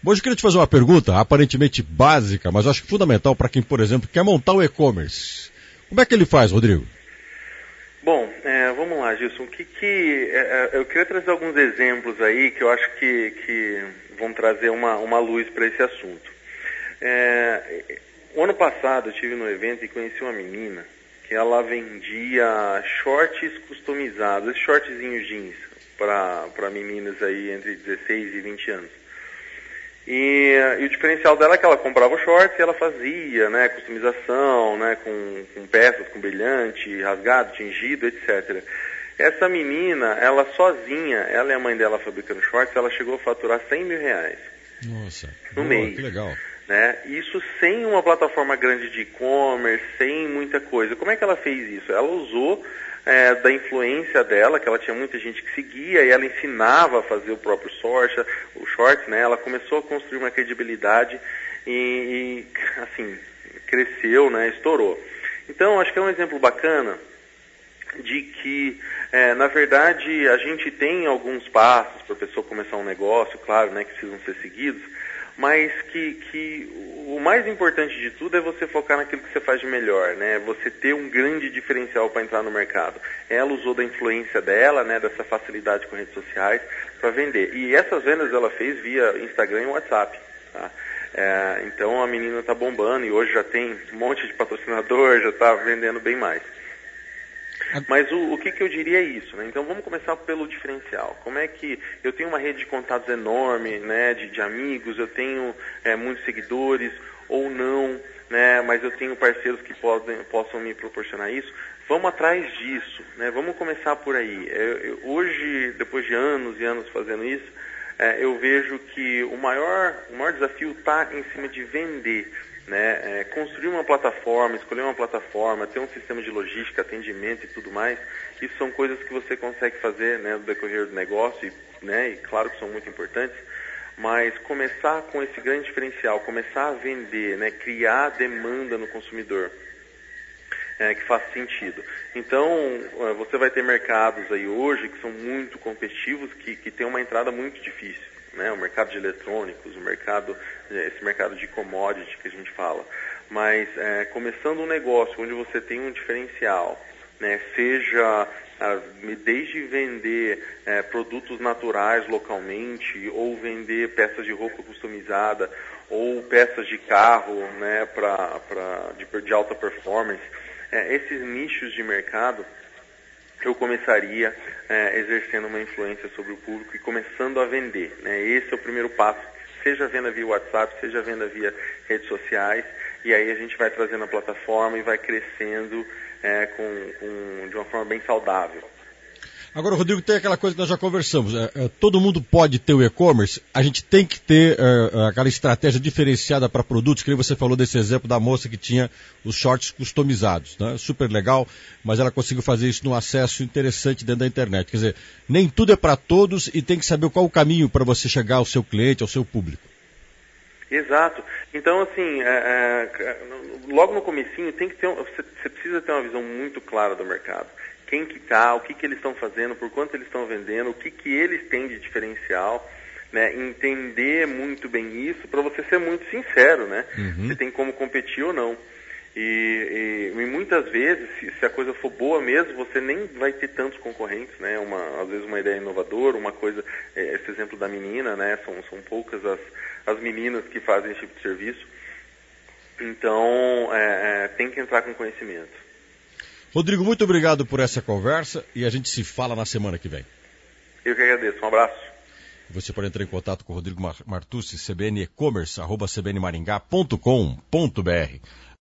Hoje eu queria te fazer uma pergunta, aparentemente básica, mas eu acho que fundamental para quem, por exemplo, quer montar um e-commerce. Como é que ele faz, Rodrigo? Bom, vamos lá, Gilson. Eu queria trazer alguns exemplos aí que eu acho que vão trazer uma luz para esse assunto. O ano passado eu estive no evento e conheci uma menina que ela vendia shorts customizados, esses shortzinhos jeans para meninas aí entre 16 e 20 anos. E o diferencial dela é que ela comprava o shorts e ela fazia, né, customização, né, com peças, com brilhante, rasgado, tingido, etc. Essa menina, ela sozinha, ela e a mãe dela fabricando shorts, ela chegou a faturar R$100 mil. Nossa, no mês. Que legal. Né? Isso sem uma plataforma grande de e-commerce, sem muita coisa. Como é que ela fez isso? Ela usou da influência dela, que ela tinha muita gente que seguia, e ela ensinava a fazer o próprio shorts, né? Ela começou a construir uma credibilidade e assim, cresceu, né? Estourou. Então, acho que é um exemplo bacana de que, na verdade, a gente tem alguns passos para a pessoa começar um negócio, claro, né, que precisam ser seguidos, mas que o mais importante de tudo é você focar naquilo que você faz de melhor, né? Você ter um grande diferencial para entrar no mercado. Ela usou da influência dela, né, dessa facilidade com redes sociais para vender. E essas vendas ela fez via Instagram e WhatsApp, tá? Então a menina está bombando e hoje já tem um monte de patrocinador, já está vendendo bem mais. Mas o que eu diria é isso, né? Então vamos começar pelo diferencial. Como é que eu tenho uma rede de contatos enorme, né, de amigos, eu tenho muitos seguidores ou não, né, mas eu tenho parceiros que possam me proporcionar isso. Vamos atrás disso, né? Vamos começar por aí. Hoje, depois de anos e anos fazendo isso, eu vejo que o maior desafio está em cima de vender. Né, construir uma plataforma, escolher uma plataforma, ter um sistema de logística, atendimento e tudo mais, isso são coisas que você consegue fazer, né, no decorrer do negócio, né, e claro que são muito importantes, mas começar com esse grande diferencial, começar a vender, né, criar demanda no consumidor, que faz sentido. Então, você vai ter mercados aí hoje que são muito competitivos, que tem uma entrada muito difícil. Né, o mercado de eletrônicos, esse mercado de commodity que a gente fala. Mas começando um negócio onde você tem um diferencial, né, seja desde vender produtos naturais localmente, ou vender peças de roupa customizada, ou peças de carro, né, de alta performance, esses nichos de mercado, eu começaria exercendo uma influência sobre o público e começando a vender, né? Esse é o primeiro passo, seja venda via WhatsApp, seja venda via redes sociais, e aí a gente vai trazendo a plataforma e vai crescendo de uma forma bem saudável. Agora, Rodrigo, tem aquela coisa que nós já conversamos. Todo mundo pode ter o e-commerce, a gente tem que ter aquela estratégia diferenciada para produtos, que nem você falou desse exemplo da moça que tinha os shorts customizados, né? Super legal, mas ela conseguiu fazer isso num acesso interessante dentro da internet. Quer dizer, nem tudo é para todos e tem que saber qual o caminho para você chegar ao seu cliente, ao seu público. Exato. Então, assim, logo no comecinho você precisa ter uma visão muito clara do mercado. Quem que está, o que eles estão fazendo, por quanto eles estão vendendo, o que eles têm de diferencial, né? Entender muito bem isso para você ser muito sincero, né? Uhum. Você tem como competir ou não. E muitas vezes, se a coisa for boa mesmo, você nem vai ter tantos concorrentes, né? Às vezes uma ideia inovadora, uma coisa, esse exemplo da menina, né? São poucas as meninas que fazem esse tipo de serviço. Então, tem que entrar com conhecimento. Rodrigo, muito obrigado por essa conversa e a gente se fala na semana que vem. Eu que agradeço. Um abraço. Você pode entrar em contato com o Rodrigo Martucci, cbnecommerce@cbnmaringá.com.br.